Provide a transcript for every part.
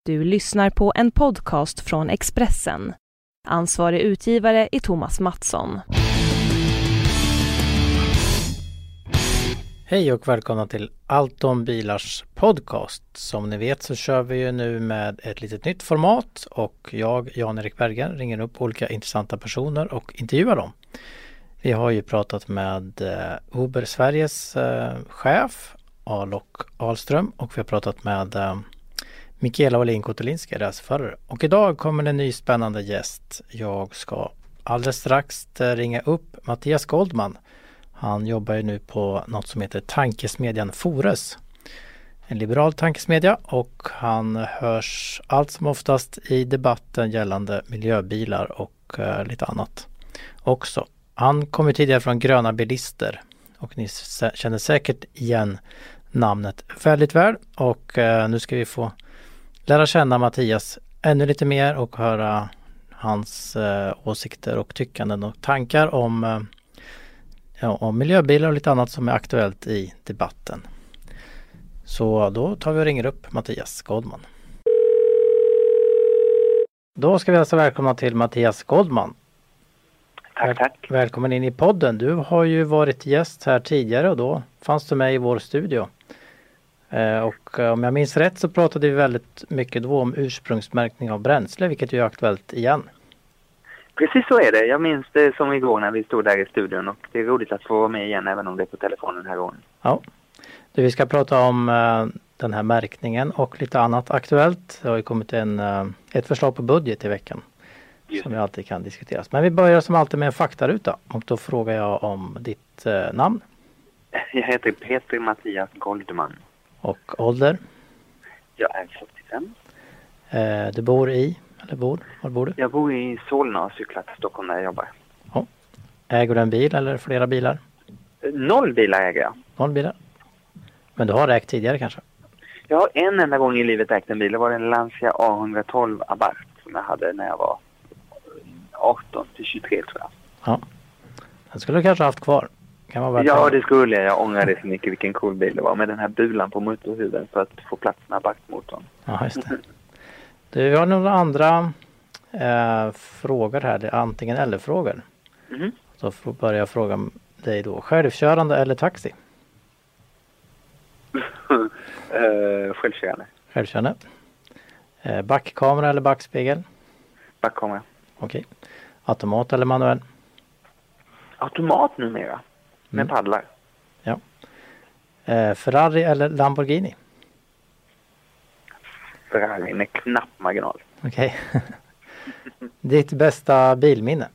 Du lyssnar på en podcast från Expressen. Ansvarig utgivare är Thomas Mattsson. Hej och välkomna till Allt om bilars podcast. Som ni vet så kör vi ju nu med ett litet nytt format och jag, Jan-Erik Bergen, ringer upp olika intressanta personer och intervjuar dem. Vi har ju pratat med Uber Sveriges chef Alok Ahlström och vi har pratat med Mikaela Wallin-Kotelinska, reseförare. Och idag kommer en ny spännande gäst. Jag ska alldeles strax ringa upp Mattias Goldman. Han jobbar ju nu på något som heter tankesmedjan Fores. En liberal tankesmedja och han hörs allt som oftast i debatten gällande miljöbilar och lite annat också. Han kommer tidigare från Gröna bilister och ni känner säkert igen namnet väldigt väl. Och nu ska vi få lära känna Mattias ännu lite mer och höra hans åsikter och tyckanden och tankar om miljöbilar och lite annat som är aktuellt i debatten. Så då tar vi och ringer upp Mattias Goldman. Då ska vi alltså välkomna till Mattias Goldman. Tack. Välkommen in i podden. Du har ju varit gäst här tidigare och då fanns du med i vår studio. Och om jag minns rätt så pratade vi väldigt mycket då om ursprungsmärkning av bränsle, vilket ju är aktuellt igen. Precis så är det. Jag minns det som igår när vi stod där i studion och det är roligt att få vara med igen även om det är på telefonen här gången. Ja, vi ska prata om den här märkningen och lite annat aktuellt. Det har ju kommit ett förslag på budget i veckan som vi alltid kan diskuteras. Men vi börjar som alltid med en faktaruta och då frågar jag om ditt namn. Jag heter Peter Mattias Goldman. Och ålder? Jag är 45. Du bor i? Var bor du? Jag bor i Solna och cyklar till Stockholm där jag jobbar. Ja. Äger du en bil eller flera bilar? 0 bilar äger jag. 0 bilar? Men du har ägt tidigare kanske? Jag har en enda gång i livet ägt en bil. Det var en Lancia A112 Abarth som jag hade när jag var 18 till 23 tror jag. Ja. Den skulle du kanske haft kvar. Ja, det skulle jag. Jag ångrar det så mycket vilken cool bil det var med den här bulan på motorhuven för att få plats med Abarth-motorn. Ja, just det. Vi har några andra frågor här. Det är antingen eller frågor. Mm. Så får börja jag fråga dig då. Självkörande eller taxi? Självkörande. Självkörande. Backkamera eller backspegel? Backkamera. Okej. Automat eller manuell? Automat numera. Med paddlar. Ja. Ferrari eller Lamborghini? Ferrari med knapp marginal. Okej. Ditt bästa bilminne?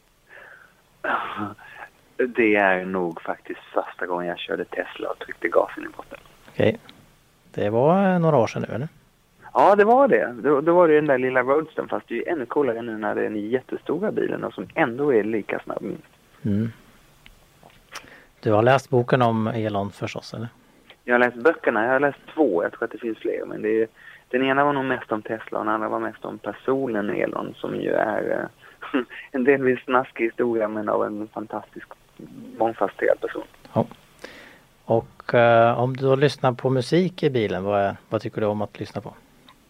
Det är nog faktiskt första gången jag körde Tesla och tryckte gasen i botten. Okej. Det var några år sedan nu, eller? Ja, det var det. Då var det den där lilla Roadstern, fast det är ju ännu coolare nu när det är en jättestora bilen och som ändå är lika snabb minst. Mm. Du har läst boken om Elon förstås, eller? Jag har läst böckerna. Jag har läst 2. Jag tror att det finns fler. Men den ena var nog mest om Tesla och den andra var mest om personen Elon som ju är en delvis snaskig historia men av en fantastisk mångfasetterad person. Ja. Och om du då lyssnar på musik i bilen, vad tycker du om att lyssna på?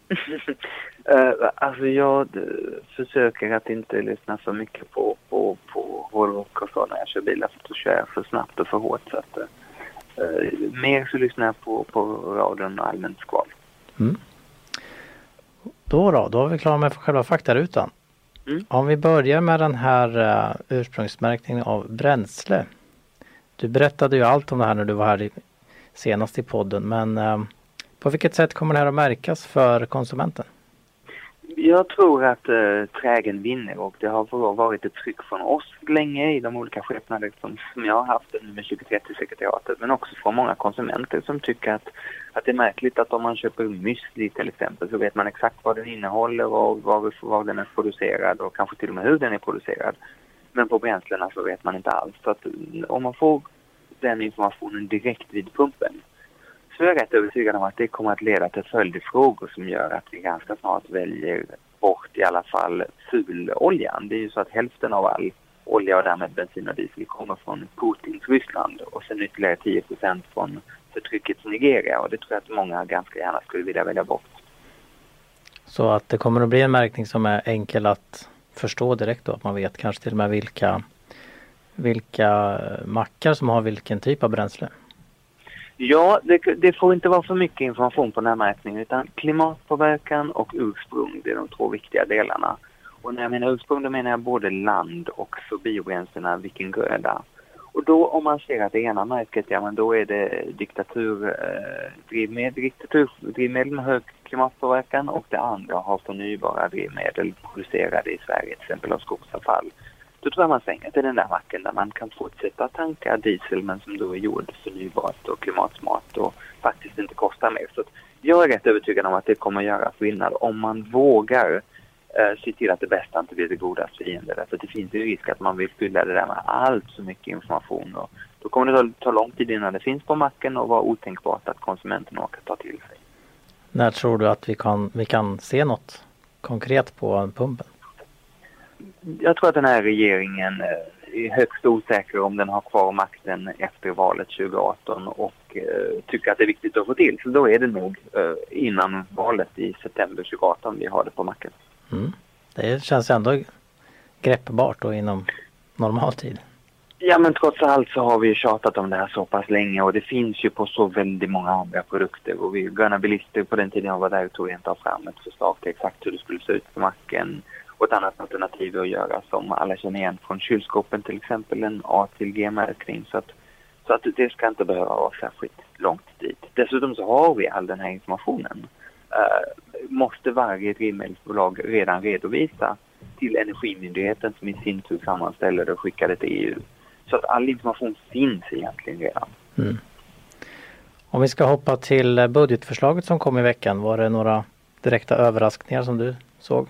Alltså jag försöker att inte lyssna så mycket på hårdrock och så när jag kör bilar för då kör jag för snabbt och för hårt så att mer så lyssnar jag på radion och allmänt skval. Mm. Då är vi klara med själva faktarutan. Om vi börjar med den här ursprungsmärkningen av bränsle. Du berättade ju allt om det här när du var här senast i podden, men på vilket sätt kommer det här att märkas för konsumenten? Jag tror att trägen vinner och det har varit ett tryck från oss länge i de olika skepnader som jag har haft nu med 2030-sekretariatet men också från många konsumenter som tycker att det är märkligt att om man köper müsli till exempel så vet man exakt vad den innehåller och var den är producerad och kanske till och med hur den är producerad. Men på bränslena så vet man inte alls. Så att om man får den informationen direkt vid pumpen så är jag rätt övertygad om att det kommer att leda till följdfrågor som gör att vi ganska snart väljer bort i alla fall fuloljan. Det är ju så att hälften av all olja och därmed bensin och diesel kommer från Putins Ryssland och sen ytterligare 10% från förtryckets Nigeria och det tror jag att många ganska gärna skulle vilja välja bort. Så att det kommer att bli en märkning som är enkel att förstå direkt då. Att man vet kanske till och med vilka mackar som har vilken typ av bränsle. Ja, det får inte vara för mycket information på den här märkningen, utan klimatpåverkan och ursprung, det är de två viktiga delarna. Och när jag menar ursprung, då menar jag både land och för biobränslena vilken gröda. Och då om man ser att det ena märket, ja men då är det diktaturdrivmedel med hög klimatpåverkan, och det andra har förnybara drivmedel producerade i Sverige, till exempel av skogsavfall. Då tror jag man svänger till den där macken där man kan fortsätta tanka diesel, men som då är gjord förnybart och klimatsmart och faktiskt inte kostar mer. Så jag är rätt övertygad om att det kommer att göra skillnad om man vågar se till att det bästa inte blir det godas fiende. För det finns ju risk att man vill fylla det där med allt så mycket information. Och då kommer det ta lång tid innan det finns på macken och vara otänkbart att konsumenten orkar ta till sig. När tror du att vi kan se något konkret på pumpen? Jag tror att den här regeringen är högst osäker om den har kvar makten efter valet 2018 och tycker att det är viktigt att få till. Så då är det nog innan valet i september 2018 vi har det på macken. Mm. Det känns ändå greppbart och inom normal tid. Ja, men trots allt så har vi tjatat om det här så pass länge, och det finns ju på så väldigt många andra produkter, och vi gröna bilister på den tiden jag var där tog inte fram ett förslag till exakt hur det skulle se ut på macken. Och ett annat alternativ är att göra som alla känner igen från kylskåpen, till exempel en A till G-märkning, så att det ska inte behöva vara särskilt långt dit. Dessutom så har vi all den här informationen. Måste varje drivmedelsbolag redan redovisa till Energimyndigheten, som i sin tur sammanställer och skickar det till EU. Så att all information finns egentligen redan. Mm. Om vi ska hoppa till budgetförslaget som kom i veckan, var det några direkta överraskningar som du såg?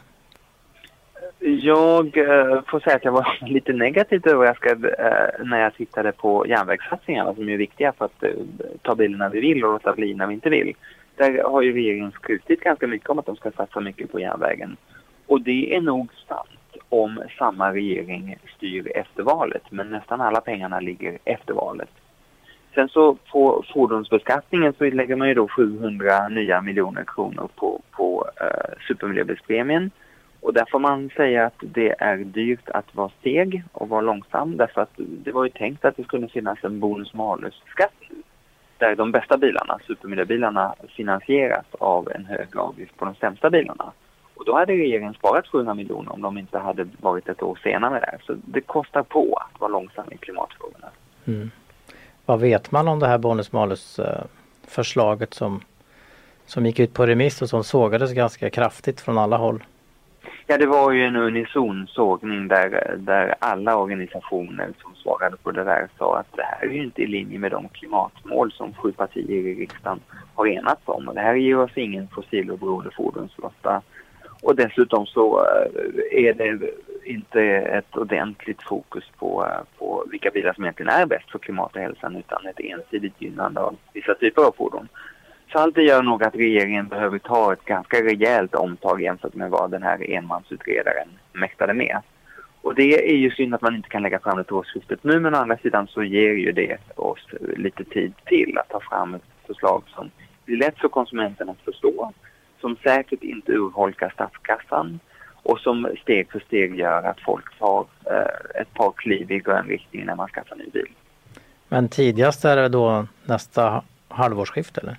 Jag får säga att jag var lite negativt överraskad när jag tittade på järnvägssatsningarna som är viktiga för att ta bilen när vi vill och låta bli när vi inte vill. Där har ju regeringen skrutit ganska mycket om att de ska satsa mycket på järnvägen. Och det är nog sant om samma regering styr efter valet, men nästan alla pengarna ligger efter valet. Sen så på fordonsbeskattningen så lägger man ju då 700 nya miljoner kronor på supermiljöbilspremien. Och där får man säga att det är dyrt att vara steg och vara långsam, därför att det var ju tänkt att det skulle finnas en bonus-malus-skatt där de bästa bilarna, supermiljöbilarna, finansieras av en hög avgift på de sämsta bilarna. Och då hade regeringen sparat 700 miljoner om de inte hade varit ett år senare där. Så det kostar på att vara långsam i klimatfrågorna. Mm. Vad vet man om det här bonus-malus-förslaget som gick ut på remiss och som sågades ganska kraftigt från alla håll? Ja, det var ju en unison sågning där alla organisationer som svarade på det där sa att det här är ju inte i linje med de klimatmål som 7 partier i riksdagen har enats om. Och det här ger oss ingen fossiloberoende fordonsflotta. Och dessutom så är det inte ett ordentligt fokus på vilka bilar som egentligen är bäst för klimat och hälsan, utan ett ensidigt gynnande av vissa typer av fordon. Så allt det gör nog att regeringen behöver ta ett ganska rejält omtag jämfört med vad den här enmansutredaren mäktade med. Och det är ju synd att man inte kan lägga fram det till årsskiftet nu, men å andra sidan så ger ju det oss lite tid till att ta fram ett förslag som blir lätt för konsumenten att förstå, som säkert inte urholkar statskassan och som steg för steg gör att folk tar ett par kliv i grön riktning när man skaffar ny bil. Men tidigast är det då nästa halvårsskifte eller?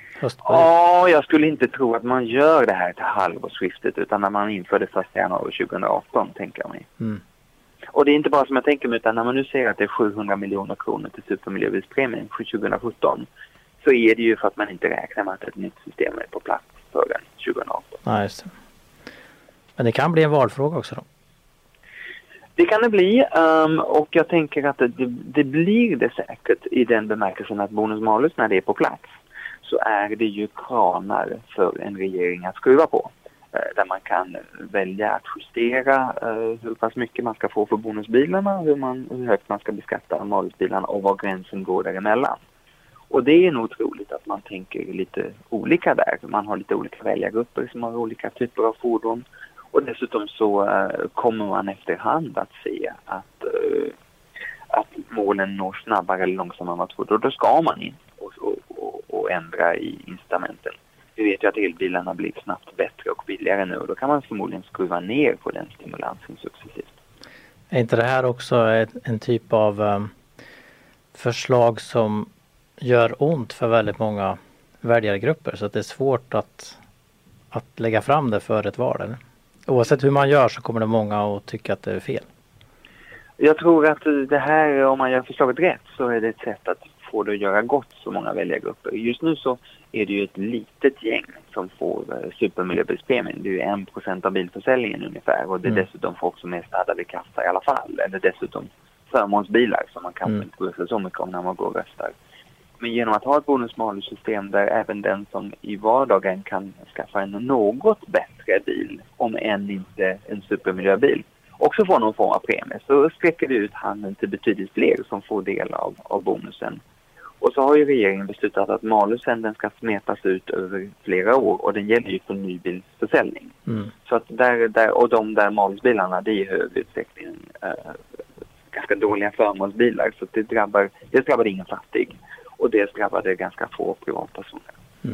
Ja, jag skulle inte tro att man gör det här till halvårsskiftet, utan när man inför det 1 januari 2018, tänker jag mig. Mm. Och det är inte bara som jag tänker mig, utan när man nu ser att det är 700 miljoner kronor till supermiljöbilspremien för 2017, så är det ju för att man inte räknar med att ett nytt system är på plats förrän 2018. Ja, just det. Men det kan bli en valfråga också då? Det kan det bli, och jag tänker att det blir det säkert i den bemärkelsen att bonus-malus, när det är på plats, så är det ju kranar för en regering att skruva på. Där man kan välja att justera hur pass mycket man ska få för bonusbilarna, hur högt man ska beskatta malusbilarna och var gränsen går däremellan. Och det är nog troligt att man tänker lite olika där. Man har lite olika väljargrupper som har olika typer av fordon. Och dessutom så kommer man efterhand att se att målen når snabbare eller långsammare än vad man tror. Då ska man in och ändra i incitamenten. vi vet ju att elbilarna blir snabbt bättre och billigare nu och då kan man förmodligen skruva ner på den stimulansen successivt. Är inte det här också en typ av förslag som gör ont för väldigt många väljargrupper så att det är svårt att lägga fram det för ett val? Eller? Oavsett hur man gör så kommer det många att tycka att det är fel. Jag tror att det här, om man gör förslaget rätt, så är det ett sätt att få det att göra gott så många väljargrupper. Just nu så är det ju ett litet gäng som får supermiljöbilspremien. Det är ju 1% av bilförsäljningen ungefär och det är dessutom folk som är stadda vid kassa i alla fall. Eller dessutom förmånsbilar som man kanske inte bryr sig så mycket om när man går och röstar. Men genom att ha ett bonus-malus-system där även den som i vardagen kan skaffa en något bättre bil, om än inte en supermiljöbil, också får någon form av premie, så sträcker det ut handen till betydligt fler som får del av bonusen. Och så har ju regeringen beslutat att malusen den ska smetas ut över flera år och den gäller ju för nybilsförsäljning. Så att de där malusbilarna, det är i hög utsträckning ganska dåliga förmånsbilar, så det drabbar ingen fattig. Och det drabbade ganska få privatpersoner.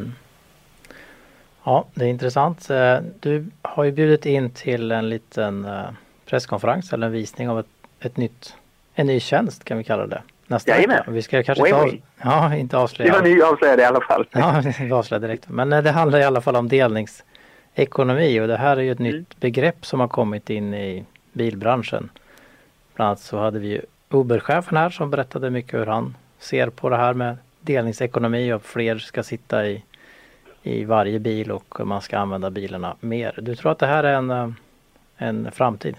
Ja, det är intressant. Du har ju bjudit in till en liten presskonferens eller en visning av en ny tjänst kan vi kalla det. Nästa vecka. Vi ska kanske inte avslöja. Det var ni avslöjade i alla fall. Ja, vi avslöjade direkt. Men det handlar i alla fall om delningsekonomi och det här är ju ett nytt begrepp som har kommit in i bilbranschen. Bland annat så hade vi ju Uber-chefen här som berättade mycket hur han ser på det här med delningsekonomi och fler ska sitta i varje bil och man ska använda bilarna mer. Du tror att det här är en framtid?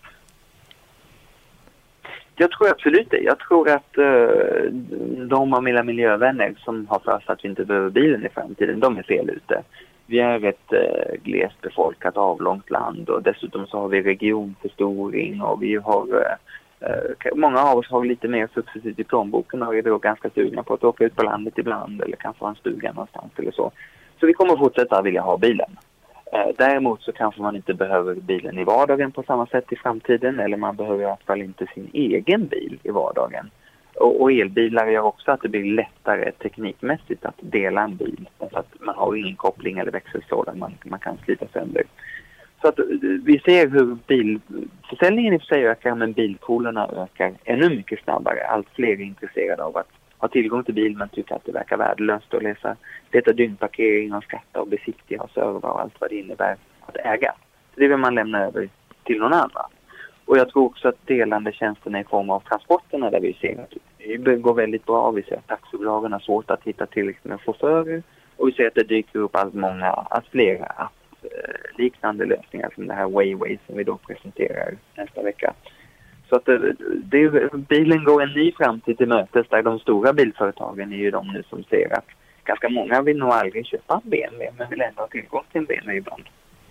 Jag tror absolut det. Jag tror att de av mina miljövänner som har för sig att vi inte behöver bilen i framtiden, de är fel ute. Vi är ett glest befolkat avlångt land och dessutom så har vi regionförstoring och vi har många av oss har lite mer successivt i plånboken och är då ganska sugna på att åka ut på landet ibland eller kanske ha en stuga någonstans eller så. Så vi kommer fortsätta vilja ha bilen. Däremot så kanske man inte behöver bilen i vardagen på samma sätt i framtiden eller man behöver i alla fall inte sin egen bil i vardagen. Och elbilar gör också att det blir lättare teknikmässigt att dela en bil. Så att man har ingen koppling eller växelstrålar man kan slita sönder. Så att vi ser hur bilförsäljningen i sig ökar men bilpoolerna ökar ännu mycket snabbare. Allt fler är intresserade av att ha tillgång till bil men tycker att det verkar värdelöst att leta dygnparkering och skatta och besiktiga och serva och allt vad det innebär att äga. Så det vill man lämna över till någon annan. Och jag tror också att delande tjänsterna i form av transporterna där vi ser att det går väldigt bra. Vi ser att taxibolagen har svårt att hitta tillräckligt med chaufförer och vi ser att det dyker upp allt fler liknande lösningar som det här Wayway som vi då presenterar nästa vecka. Så att bilen går en ny framtid till mötes där de stora bilföretagen är ju de nu som ser att ganska många vill nog aldrig köpa en BMW men vill ändå ha tillgång till en BMW ibland.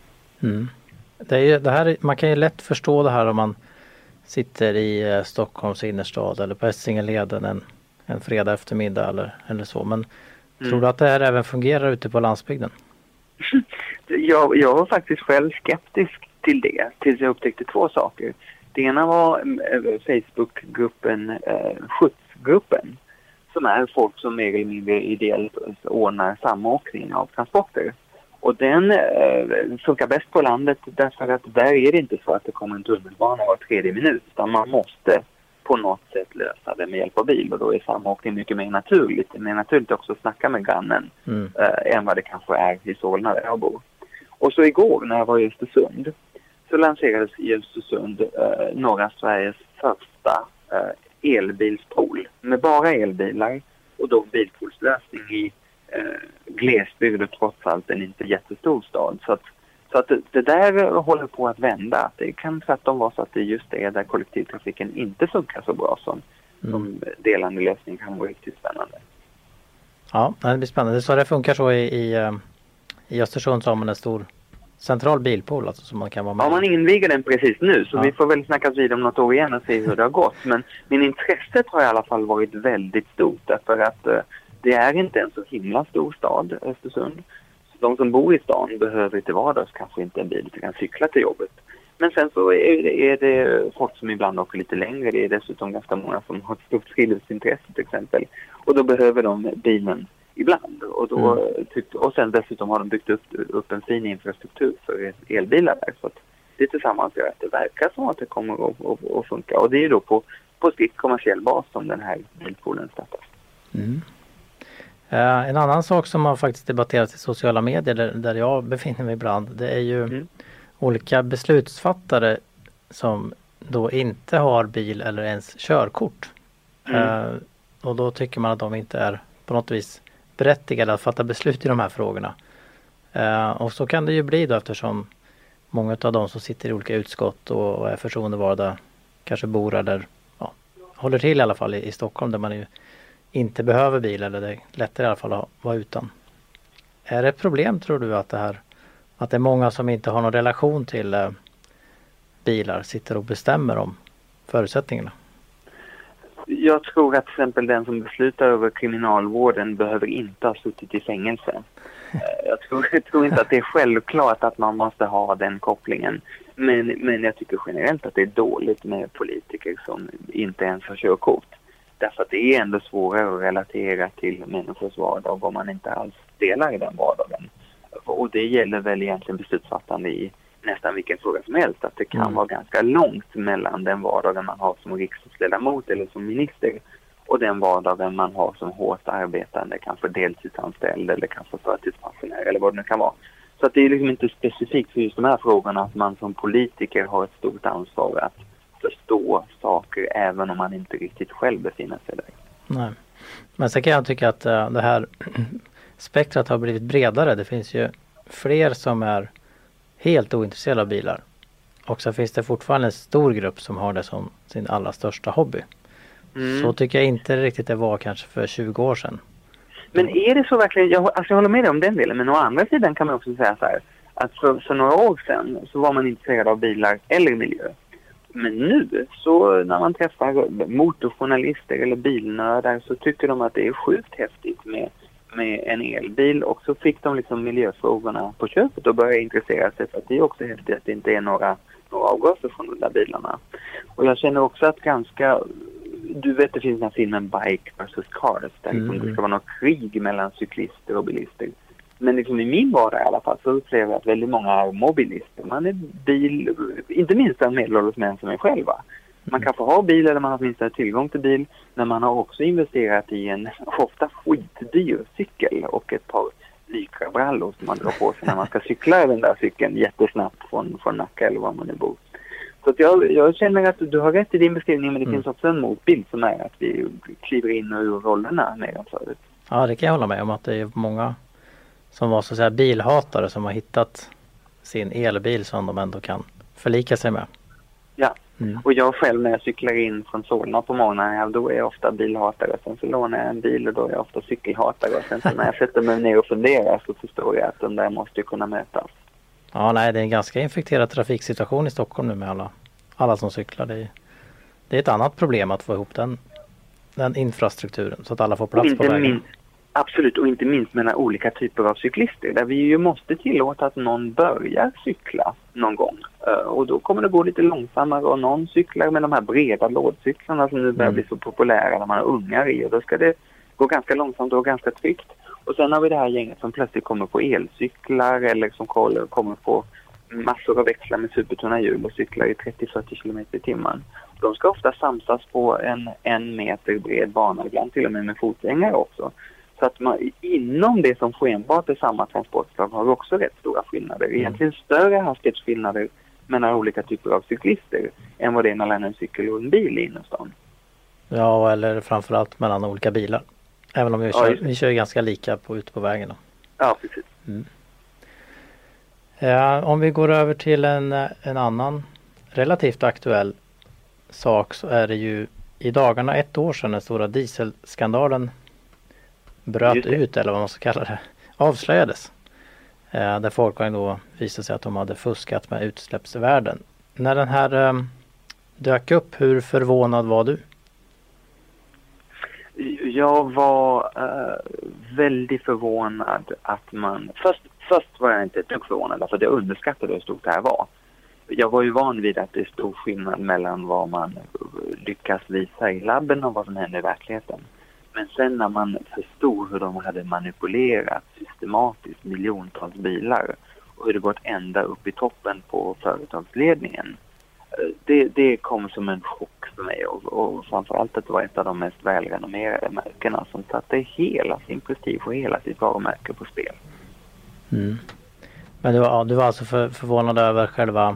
Det här, man kan ju lätt förstå det här om man sitter i Stockholms innerstad eller på Essingeleden en fredag eftermiddag eller så. Men tror du att det här även fungerar ute på landsbygden? Jag var faktiskt själv skeptisk till det tills jag upptäckte två saker. Det ena var Facebookgruppen Skjutsgruppen som är folk som mer eller mindre ideellt ordnar samåkning av transporter. Och den funkar bäst på landet därför att där är det inte så att det kommer en tunnelbana var tredje minut utan man måste på något sätt lösa det med hjälp av bil och då är samåkning mycket mer naturligt. Det är mer naturligt också att snacka med grannen än vad det kanske är i Solna där jag bor. Och så igår när jag var i Östersund så lanserades i Östersund norra Sveriges första elbilspool med bara elbilar och då bilpoolslösning i glesbygd och trots allt en inte jättestor stad. Så att det där håller på att vända. Det kan tvärtom vara så att det just är där kollektivtrafiken inte funkar så bra som delande lösning kan vara riktigt spännande. Ja, det blir spännande. Så det funkar så i Östersund så har man en stor central bilpool alltså, som man kan vara med. Ja, man inviger den precis nu så vi får väl snacka vid om något år igen och se hur det har gått. Men min intresset har i alla fall varit väldigt stort därför att det är inte en så himla stor stad, Östersund. Så de som bor i stan behöver till vardags kanske inte en bil utan kan cykla till jobbet. Men sen så är det folk som ibland åker lite längre. Det är dessutom ganska många som har ett stort friluftsintresse till exempel. Och då behöver de bilen ibland. Och sen dessutom har de byggt upp en fin infrastruktur för elbilar där. Så att det tillsammans gör att det verkar som att det kommer att funka. Och det är ju då på strikt kommersiell bas som den här bilpoolen startas. Mm. En annan sak som har faktiskt debatterats i sociala medier där jag befinner mig ibland, det är ju olika beslutsfattare som då inte har bil eller ens körkort. Och då tycker man att de inte är på något vis berättigade att fatta beslut i de här frågorna. Och så kan det ju bli då, eftersom många av de som sitter i olika utskott och är förtroendevalda kanske bor eller håller till i alla fall i Stockholm, där man ju inte behöver bil, eller det är lättare i alla fall att vara utan. Är det ett problem, tror du, att det är många som inte har någon relation till bilar sitter och bestämmer om förutsättningarna? Jag tror att till exempel den som beslutar över kriminalvården behöver inte ha suttit i fängelse. Jag tror inte att det är självklart att man måste ha den kopplingen. Men jag tycker generellt att det är dåligt med politiker som inte ens har körkort. Därför att det är ändå svårare att relatera till människors vardag om man inte alls delar i den vardagen. Och det gäller väl egentligen beslutsfattande i nästan vilken fråga som helst. Att det kan vara ganska långt mellan den vardagen man har som riksdagsledamot eller som minister och den vardagen man har som hårt arbetande, kanske deltidsanställd eller kanske förtidspensionär eller vad det nu kan vara. Så att det är liksom inte specifikt för just de här frågorna att man som politiker har ett stort ansvar att förstå saker även om man inte riktigt själv befinner sig där. Nej. Men så kan jag tycka att det här spektrat har blivit bredare. Det finns ju fler som är helt ointresserade av bilar. Och så finns det fortfarande en stor grupp som har det som sin allra största hobby. Så tycker jag inte riktigt det var kanske för 20 år sedan. Men är det så verkligen? Jag håller med dig om den delen, men å andra sidan kan man också säga så här, att för några år sedan så var man intresserad av bilar eller miljö. Men nu, så när man träffar motorjournalister eller bilnördar, så tycker de att det är sjukt häftigt med en elbil, och så fick de liksom miljöfrågorna på köpet och började intressera sig, för att det är också häftigt att det inte är några avgaser från de där bilarna. Och jag känner också att du vet, det finns den här filmen Bike vs. Cars, där det ska vara något krig mellan cyklister och bilister. Men liksom i min vardag i alla fall så upplever jag att väldigt många är mobilister. Man är bil, inte minst en medelålders män som är själva. Man kanske har bil eller man har åtminstone tillgång till bil, men man har också investerat i en ofta skitdyr cykel och ett par lykrabrallor som man drar på sig när man ska cykla den där cykeln jättesnabbt från Nacka eller var man nu bor. Så att jag känner att du har rätt i din beskrivning, men det finns också en motbild som är att vi kliver in och ur rollerna mer än förut. Ja, det kan jag hålla med om, att det är många som var så att säga bilhatare som har hittat sin elbil som de ändå kan förlika sig med. Ja, och jag själv när jag cyklar in från Solna på morgonen, då är jag ofta bilhatare. Sen så lånar jag en bil och då är jag ofta cykelhatare. Och sen så när jag sätter mig ner och funderar så förstår jag att de där måste ju kunna mötas. Ja, nej, det är en ganska infekterad trafiksituation i Stockholm nu med alla som cyklar. Det är ett annat problem att få ihop den infrastrukturen så att alla får plats på vägen. Absolut, och inte minst mellan olika typer av cyklister, där vi ju måste tillåta att någon börjar cykla någon gång. Och då kommer det gå lite långsammare, och någon cyklar med de här breda lådcyklarna som nu börjar bli så populära när man har ungar i, och då ska det gå ganska långsamt och ganska tryggt. Och sen har vi det här gänget som plötsligt kommer på elcyklar eller som kommer på massor av växlar med supertunna hjul och cyklar i 30-40 km i timmen. De ska ofta samsas på en meter bred bana, ibland till och med fotgängare också. Så att man, inom det som skenbart är samma transportslag, har vi också rätt stora skillnader. Egentligen större hastighetsskillnader mellan olika typer av cyklister än vad det är mellan en cykel och en bil i innerstan. Ja, eller framförallt mellan olika bilar. Även om vi kör ganska lika ute på vägen då. Ja, precis. Om vi går över till en annan relativt aktuell sak, så är det ju i dagarna 1 år sedan den stora dieselskandalen bröt ut, eller vad man ska kalla det, avslöjades. Där Folkvagn då visade sig att de hade fuskat med utsläppsvärden. När den här dök upp, hur förvånad var du? Jag var väldigt förvånad att man... Först var jag inte ett dugg förvånad, för jag underskattade hur stort det här var. Jag var ju van vid att det är stor skillnad mellan vad man lyckas visa i labben och vad som händer i verkligheten. Men sen när man förstod hur de hade manipulerat systematiskt miljontals bilar och hur det gått ända upp i toppen på företagsledningen, det kom som en chock för mig, och framförallt att det var ett av de mest välrenommerade märkena som satte hela sin prestige och hela sitt varumärke på spel. Mm. Men du var alltså förvånad över själva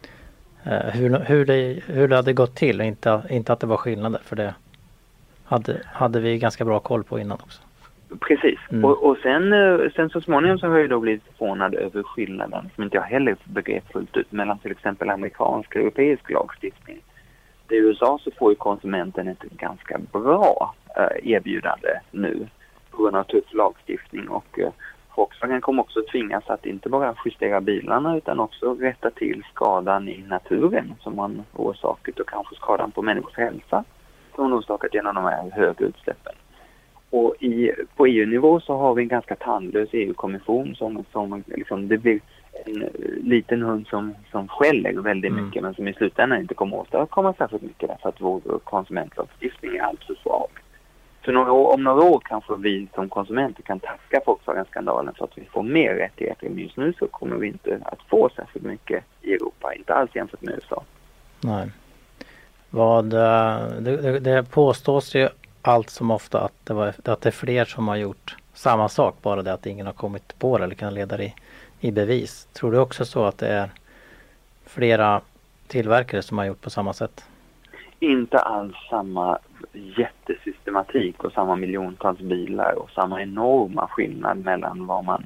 hur det hade gått till, inte att det var skillnader, för det hade vi ganska bra koll på innan också. Precis. Mm. Och sen så småningom så har jag då blivit förvånad över skillnaden som inte jag heller begrep fullt ut mellan till exempel amerikansk och europeisk lagstiftning. I USA så får ju konsumenten ett ganska bra erbjudande nu på grund av tuff lagstiftning, och Volkswagen kommer också tvingas att inte bara justera bilarna utan också rätta till skadan i naturen som man orsakat, och kanske skadan på människors hälsa som man orsakat genom de här höga utsläppen. Och på EU-nivå så har vi en ganska tandlös EU-kommission som liksom, det blir en liten hund som skäller väldigt mycket, men som i slutändan inte kommer åstadkomma särskilt mycket därför att vår konsumentlagstiftning är alltför svag. Så om några år kanske vi som konsumenter kan tacka Volkswagen-skandalen för att vi får mer rättigheter. Men just nu så kommer vi inte att få särskilt mycket i Europa, inte alls jämfört med USA. Nej. Det påstås ju allt som ofta att det är fler som har gjort samma sak, bara det att ingen har kommit på det eller kan leda det i bevis. Tror du också så att det är flera tillverkare som har gjort på samma sätt? Inte alls samma jättesystematik och samma miljontals bilar och samma enorma skillnad mellan vad man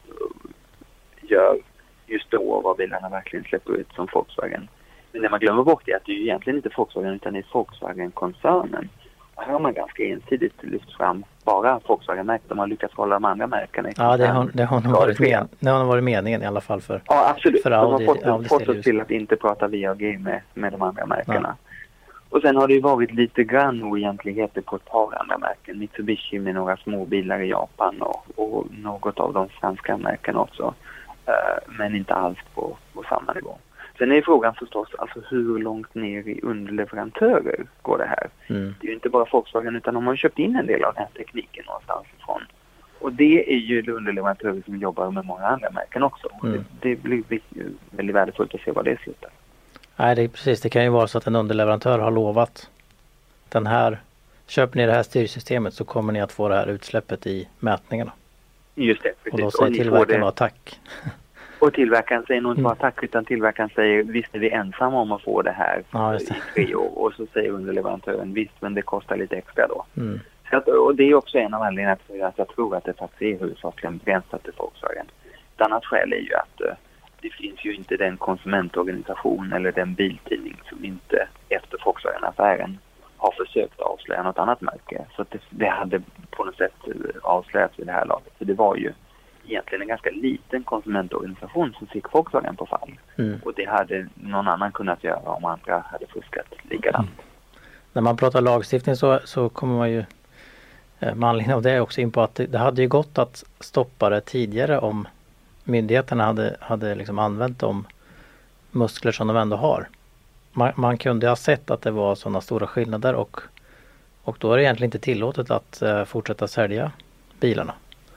gör just då och vad bilarna verkligen släpper ut som Volkswagen. Men det man glömmer bort är att det är ju egentligen inte Volkswagen utan det är Volkswagen-koncernen. Och här har man ganska ensidigt lyft fram bara Volkswagen-märket. De har lyckats hålla de andra märkena. Ja, det har varit meningen i alla fall för ja, absolut. För Audi, de har fått oss till att inte prata VAG med de andra märkena. Ja. Och sen har det ju varit lite grann oegentligheter på ett par andra märken. Mitsubishi med några små bilar i Japan och något av de franska märken också. Men inte alls på samma nivå. Sen är frågan förstås alltså hur långt ner i underleverantörer går det här. Mm. Det är ju inte bara Volkswagen utan de har köpt in en del av den här tekniken någonstans ifrån. Och det är ju underleverantörer som jobbar med många andra märken också. Mm. Det blir väldigt värdefullt att se vad det slutar. Nej, det är precis. Det kan ju vara så att en underleverantör har lovat köper ni det här styrsystemet så kommer ni att få det här utsläppet i mätningarna. Just det, precis. Och då säger tillverkaren bara tack. Och tillverkaren säger nog inte bara tack utan tillverkaren säger visst är vi ensamma om att få det här i 3 år. Och så säger underleverantören visst men det kostar lite extra då. Mm. Och det är också en av anledningarna till att jag tror att det faktiskt är huvudsakligen begränsat till Volkswagen. Ett annat skäl är ju att det finns ju inte den konsumentorganisation eller den biltidning som inte efter Volkswagen-affären har försökt avslöja något annat märke. Så att det hade på något sätt avslöjats i det här laget. Så det var ju egentligen en ganska liten konsumentorganisation som fick Volkswagen på fall. Mm. Och det hade någon annan kunnat göra om andra hade fuskat likadant. Mm. När man pratar lagstiftning så kommer man ju med anledning av det också in på att det hade ju gått att stoppa det tidigare om myndigheterna hade liksom använt de muskler som de ändå har. Man kunde ha sett att det var sådana stora skillnader och då är det egentligen inte tillåtet att fortsätta sälja bilarna.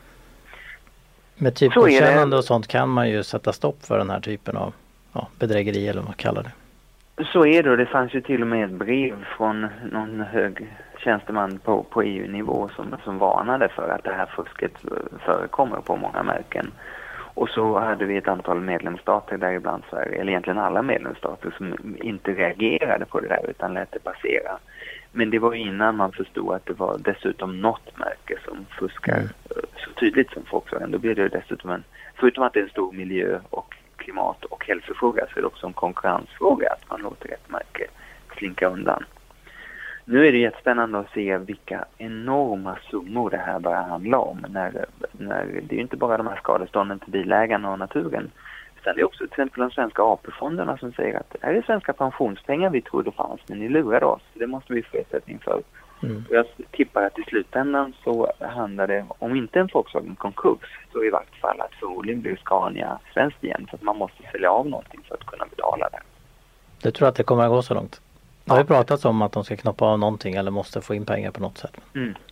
Med typgodkännande och sånt kan man ju sätta stopp för den här typen av bedrägeri eller vad man kallar det. Så är det, och det fanns ju till och med ett brev från någon hög tjänsteman på EU-nivå som varnade för att det här fusket förekommer på många märken. Och så hade vi ett antal medlemsstater däribland Sverige, eller egentligen alla medlemsstater som inte reagerade på det där utan lät det passera. Men det var innan man förstod att det var dessutom något märke som fuskar så tydligt som Volkswagen. Då blir det dessutom förutom att det är en stor miljö- och klimat- och hälsofråga så är det också en konkurrensfråga att man låter ett märke slinka undan. Nu är det jättespännande att se vilka enorma summor det här börjar handla om. När det är ju inte bara de här skadestånden till bilägarna och naturen. Utan det är också till exempel de svenska AP-fonderna som säger att det här är svenska pensionspengar vi trodde fanns men ni lurade oss. Det måste vi få ersättning för. Mm. Och jag tippar att i slutändan så handlar det om inte en Volkswagen-konkurs så i vart fall att förmodligen blir Scania svenskt igen för att man måste sälja av någonting för att kunna betala det. Du tror att det kommer att gå så långt? Det har ju pratats om att de ska knoppa av någonting eller måste få in pengar på något sätt. Mm.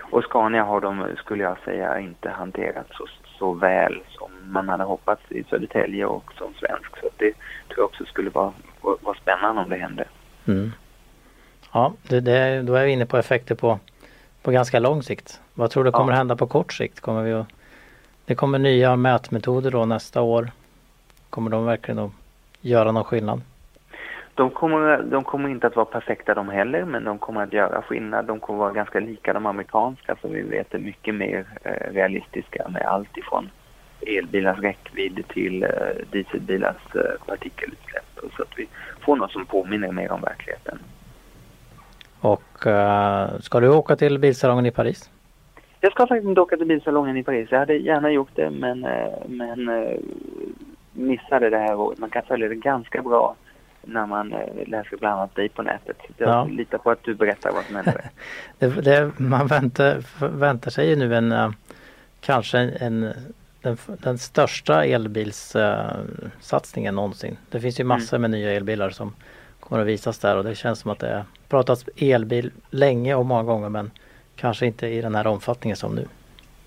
Och Scania har de, skulle jag säga, inte hanterat så väl som man hade hoppats i Södertälje och som svensk. Så det tror jag också skulle vara spännande om det hände. Mm. Ja, då är vi inne på effekter på ganska lång sikt. Vad tror du kommer att hända på kort sikt? Det kommer nya mätmetoder då nästa år. Kommer de verkligen att göra någon skillnad? De kommer inte att vara perfekta de heller, men de kommer att göra skillnad. De kommer vara ganska lika de amerikanska, så vi vet är mycket mer realistiska med allt ifrån elbilars räckvidd till dieselbilars partikelutsläpp. Så att vi får något som påminner mer om verkligheten. Och ska du åka till bilsalongen i Paris? Jag ska faktiskt inte åka till bilsalongen i Paris. Jag hade gärna gjort det, men missade det här året. Man kan följa det ganska bra när man läser bland annat dig på nätet. Jag litar på att du berättar vad som händer. Man väntar sig ju nu den största elbilssatsningen någonsin. Det finns ju massor med nya elbilar som kommer att visas där, och det känns som att det pratats elbil länge och många gånger, men kanske inte i den här omfattningen som nu.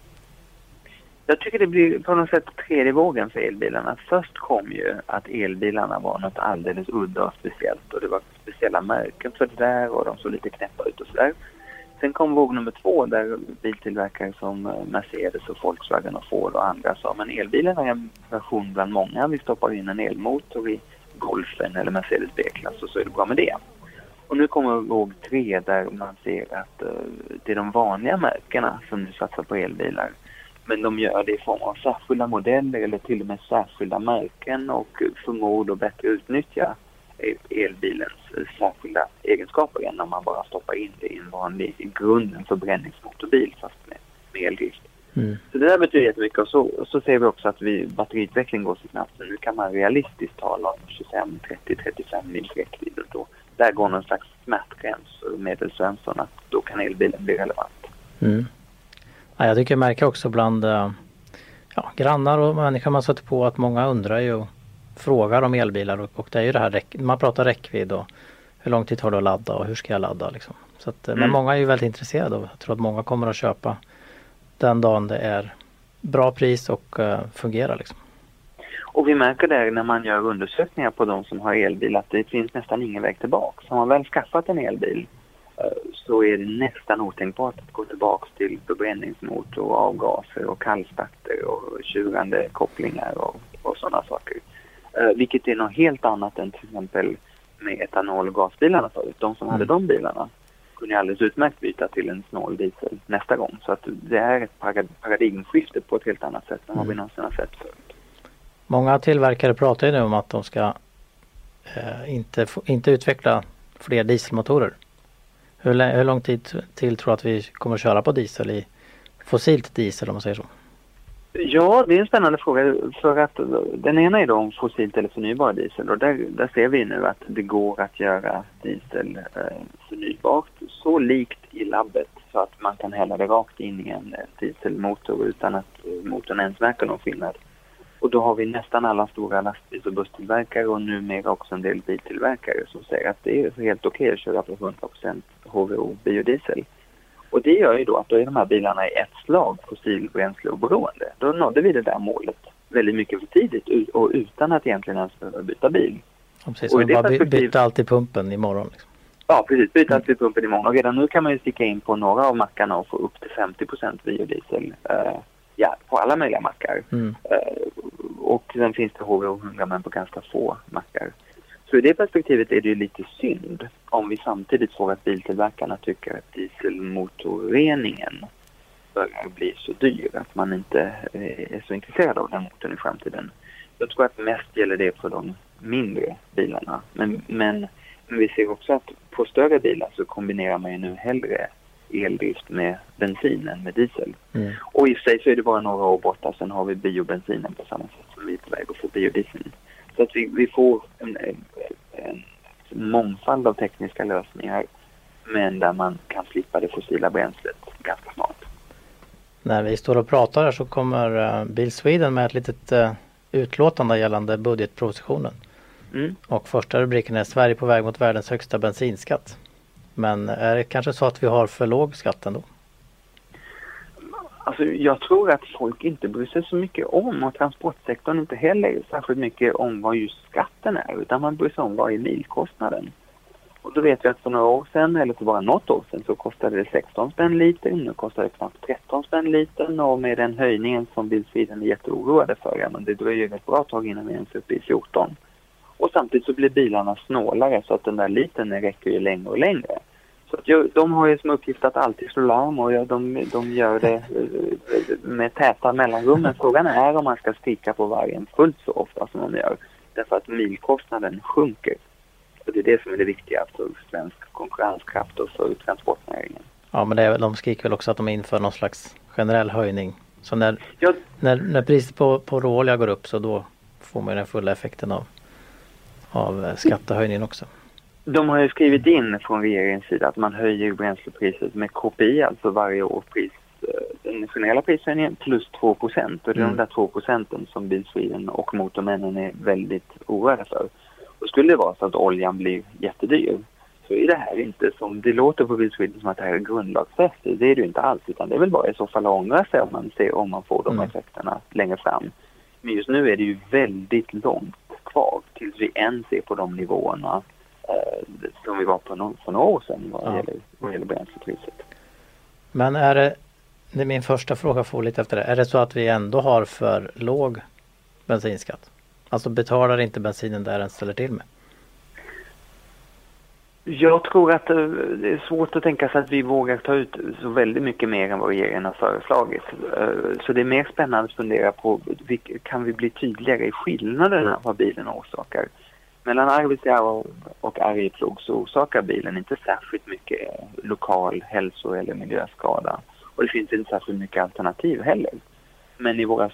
Jag tycker det blir på något sätt tredje vågen för elbilarna. Först kom ju att elbilarna var något alldeles udda och speciellt, och det var speciella märken för det där och de såg lite knäppa ut och sådär. Sen kom våg nummer 2 där biltillverkare som Mercedes och Volkswagen och Ford och andra sa, men elbilen är en version bland många. Vi stoppar in en elmotor i Golfen eller Mercedes B-klass och så är det bra med det. Och nu kommer våg 3 där man ser att det är de vanliga märkena som nu satsar på elbilar. Men de gör det i form av särskilda modeller eller till och med särskilda märken och förmår att bättre utnyttja elbilens särskilda egenskaper än om man bara stoppar in det i en vanlig grunden förbränningsmotorbil fast med eldrift. Så det där betyder jättemycket, och så ser vi också att batteriutveckling går så snabbt, så nu kan man realistiskt tala om 25, 30, 35 mils räckvidd, och då där går någon slags smärtgräns för medelsvensson att då kan elbilen bli relevant. Ja, jag tycker jag märker också bland grannar och människor man sätter på att många undrar ju och frågar om elbilar, och det är ju det här, man pratar räckvidd och hur lång tid tar det att ladda och hur ska jag ladda liksom. Så att, men många är ju väldigt intresserade, och jag tror att många kommer att köpa den dagen det är bra pris och fungerar liksom. Och vi märker där när man gör undersökningar på de som har elbil att det finns nästan ingen väg tillbaka. Har man väl skaffat en elbil så är det nästan otänkbart att gå tillbaka till förbränningsmotor och avgaser och kallstarter och tjurande kopplingar och sådana saker. Vilket är något helt annat än till exempel med etanol- och gasbilarna förut. De som hade de bilarna kunde alldeles utmärkt byta till en snål diesel nästa gång. Så att det är ett paradigmskifte på ett helt annat sätt än vad vi någonsin har sett förut. Många tillverkare pratar ju nu om att de ska inte utveckla fler dieselmotorer. Hur lång tid till tror du att vi kommer att köra på diesel, i fossilt diesel om man säger så? Ja, det är en spännande fråga, för att den ena är då om fossilt eller förnybar diesel, och där ser vi nu att det går att göra diesel förnybart så likt i labbet så att man kan hälla det rakt in i en dieselmotor utan att motorn ens märker någon skillnad. Och då har vi nästan alla stora lastbils- och busstillverkare och numera också en del biltillverkare som säger att det är helt okej att köra på 100% HVO biodiesel. Och det gör ju då att då är de här bilarna i ett slag fossilbränsle och beroende. Då nådde vi det där målet väldigt mycket för tidigt och utan att egentligen ens behöva byta bil. Ja, precis, och bara byta allt i pumpen imorgon liksom. Ja, precis. Byta allt i pumpen imorgon. Och redan nu kan man ju sticka in på några av mackarna och få upp till 50% biodiesel på alla möjliga mackar. Och sen finns det HVO 100 men på ganska få mackar. Så i det perspektivet är det ju lite synd om vi samtidigt får att biltillverkarna tycker att dieselmotorreningen börjar bli så dyr att man inte är så intresserad av den motorn i framtiden. Jag tror att mest gäller det för de mindre bilarna. Men vi ser också att på större bilar så kombinerar man ju nu hellre eldrift med bensin än med diesel. Och i sig så är det bara några år borta, sen har vi biobensinen på samma sätt som vi är på väg att få biodieseln. Så att vi får en mångfald av tekniska lösningar, men där man kan slippa det fossila bränslet ganska snart. När vi står och pratar här så kommer Bil Sweden med ett litet utlåtande gällande budgetpropositionen. Och första rubriken är Sverige på väg mot världens högsta bensinskatt. Men är det kanske så att vi har för låg skatt ändå? Alltså jag tror att folk inte bryr sig så mycket om, och transportsektorn inte heller särskilt mycket om vad just skatten är, utan man bryr sig om vad är milkostnaden. Och då vet vi att för några år sedan, eller för bara något år sedan, så kostade det 16 spänn liter, nu kostar det knappt 13 spänn liter, och med den höjningen som Bilsviden är jätteoroade för, men det dröjer ett bra tag innan vi ens uppe i 14. Och samtidigt så blir bilarna snålare, så att den där litern räcker ju längre och längre. Så att de har ju som uppgift att alltid slå larm, och de gör det med täta mellanrum. Men frågan är om man ska skrika på vargen fullt så ofta som de gör. Därför att milkostnaden sjunker. Och det är det som är det viktiga för svensk konkurrenskraft och för transportnäringen. Ja, men de skriker väl också att de inför någon slags generell höjning. Så när priset på råolja går upp, så då får man den fulla effekten av skattehöjningen också. De har ju skrivit in från regeringens sida att man höjer bränslepriset med KPI, alltså varje år den generella prishöjningen plus 2%. Och det är de där 2% som Bilsviden och Motormännen är väldigt oroade för. Och skulle det vara så att oljan blir jättedyr, så är det här inte som det låter på Bilsviden som att det här är grundlagsfäst. Det är det ju inte alls, utan det är väl bara i så fall att ångra sig om man får de effekterna längre fram. Men just nu är det ju väldigt långt kvar tills vi än ser på de nivåerna som vi var på för några år sedan vad gäller bränslepriset. Men det är min första fråga, får lite efter det. Är det så att vi ändå har för låg bensinskatt? Alltså betalar inte bensinen där den ställer till med? Jag tror att det är svårt att tänka sig att vi vågar ta ut så väldigt mycket mer än vad regeringen har föreslagit. Så det är mer spännande att fundera på, kan vi bli tydligare i skillnaderna vad bilen orsakar? Mellan Arvidsjaur och Arjeplog så orsakar bilen inte särskilt mycket lokal hälso- eller miljöskada. Och det finns inte särskilt mycket alternativ heller. Men i våra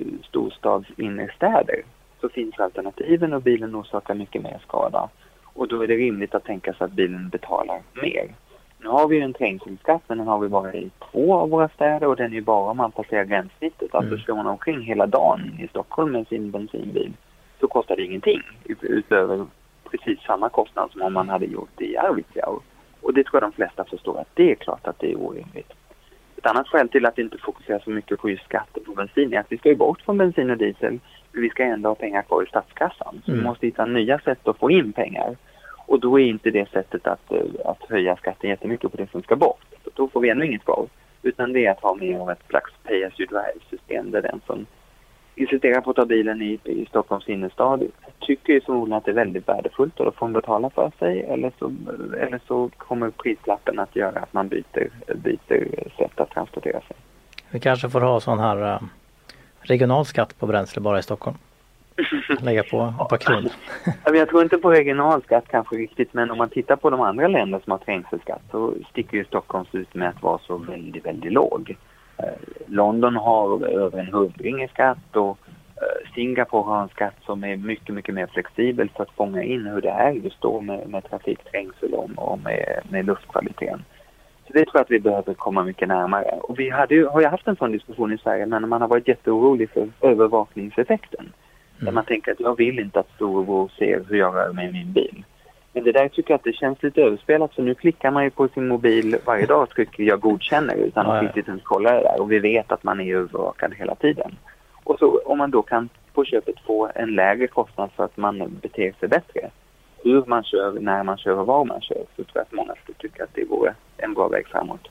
storstadsinnerstäder så finns alternativen, och bilen orsakar mycket mer skada. Och då är det rimligt att tänka sig att bilen betalar mer. Nu har vi ju en trängselskatt, men den har vi bara i 2 av våra städer, och den är ju bara om man passerar gränssnittet. Alltså slår man omkring hela dagen i Stockholm med sin bensinbil, så kostar det ingenting utöver precis samma kostnad som om man hade gjort i Arvidsjaur. Och det tror jag de flesta förstår, att det är klart att det är orimligt. Ett annat skäl till att inte fokusera så mycket på just skatten på bensin är att vi ska ju bort från bensin och diesel, men vi ska ändå ha pengar kvar i statskassan. Så vi måste hitta nya sätt att få in pengar. Och då är inte det sättet att höja skatten jättemycket på det som ska bort. Så då får vi ändå inget kvar. Utan det är att ha mer av ett slags pay-as-you-drive-system, där den som insisterar på att ta bilen i Stockholms innerstad tycker ju förmodligen att det är väldigt värdefullt, och då får man betala för sig, eller så kommer prislappen att göra att man byter sätt att transportera sig. Vi kanske får ha sån här regional skatt på bränsle bara i Stockholm. Lägga på ett par kronor. Jag tror inte på regional skatt kanske riktigt, men om man tittar på de andra länder som har trängselskatt, så sticker ju Stockholms ut med att vara så väldigt, väldigt låg. London har över en 100 i skatt, och Singapore har en skatt som är mycket, mycket mer flexibel för att fånga in hur det är just då med trafikträngsel och med luftkvaliteten. Så det tror jag att vi behöver komma mycket närmare. Och vi har ju haft en sån diskussion i Sverige, men man har varit jätteorolig för övervakningseffekten. Där man tänker att jag vill inte att storebror ser hur jag rör mig i min bil. Men det där tycker jag att det känns lite överspelat, så nu klickar man ju på sin mobil varje dag och trycker jag godkänner utan att riktigt ens kolla det där. Och vi vet att man är övervakad hela tiden. Och så om man då kan på köpet få en lägre kostnad för att man beter sig bättre, hur man kör, när man kör och var man kör, så tror jag att många skulle tycka att det vore en bra väg framåt.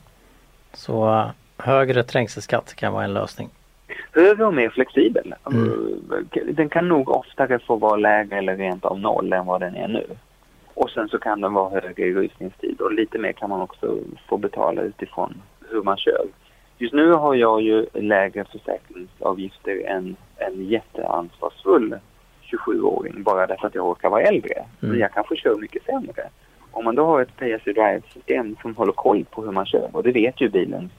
Så högre trängselskatt kan vara en lösning? Högre och mer flexibel. Den kan nog oftare få vara lägre eller rent av 0 än vad den är nu. Och sen så kan den vara högre i rusningstid, och lite mer kan man också få betala utifrån hur man kör. Just nu har jag ju lägre försäkringsavgifter än en jätteansvarsfull 27-åring, bara därför att jag råkar vara äldre. Men jag kanske kör mycket sämre. Om man då har ett pay-as-you-drive-system som håller koll på hur man kör, och det vet ju bilens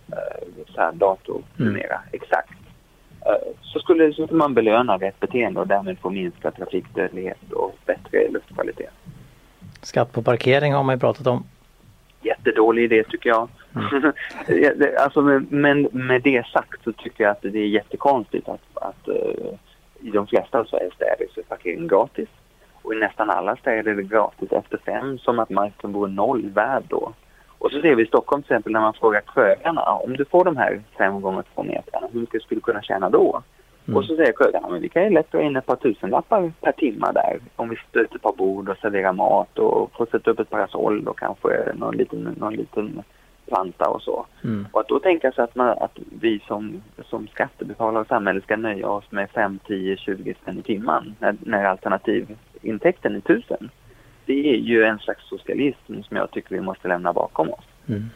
dator numera exakt, så skulle man belöna rätt beteende och därmed få minska trafikdödlighet och bättre luftkvalitet. Skatt på parkering har man ju pratat om. Jättedålig idé tycker jag. Alltså, men med det sagt så tycker jag att det är jättekonstigt att i de flesta av Sveriges städer så är parkering gratis. Och i nästan alla städer är det gratis efter 5, som att marken vore 0 värd då. Och så ser vi i Stockholm till exempel när man frågar krögarna, om du får de här 5 gånger 2 metrarna, hur mycket skulle du kunna tjäna då? Och så säger krögarna, men vi kan ju lätt dra in ett par tusenlappar per timme där. Om vi stöter ett par bord och serverar mat och får sätta upp ett parasoll och kanske någon liten planta och så. Och att då tänka sig att vi som skattebetalare och samhälle ska nöja oss med 5, 10, 20 spänn i timmen när alternativintäkten är 1000. Det är ju en slags socialism som jag tycker vi måste lämna bakom oss.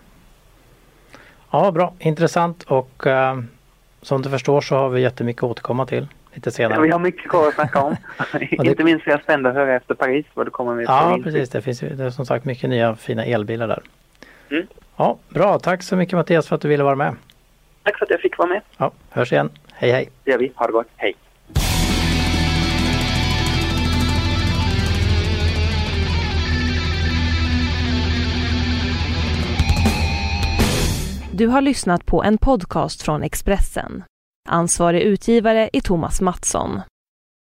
Ja, bra. Intressant och som du förstår så har vi jättemycket att återkomma till lite senare. Ja, vi har mycket kvar att snacka om. Inte minst är jag spänd att höra efter Paris vad det kommer med. Ja, precis. Det är som sagt mycket nya fina elbilar där. Ja, bra. Tack så mycket Mattias för att du ville vara med. Tack för att jag fick vara med. Ja, hörs igen. Hej hej. Det gör vi. Ha det gott. Hej. Du har lyssnat på en podcast från Expressen. Ansvarig utgivare är Thomas Mattsson.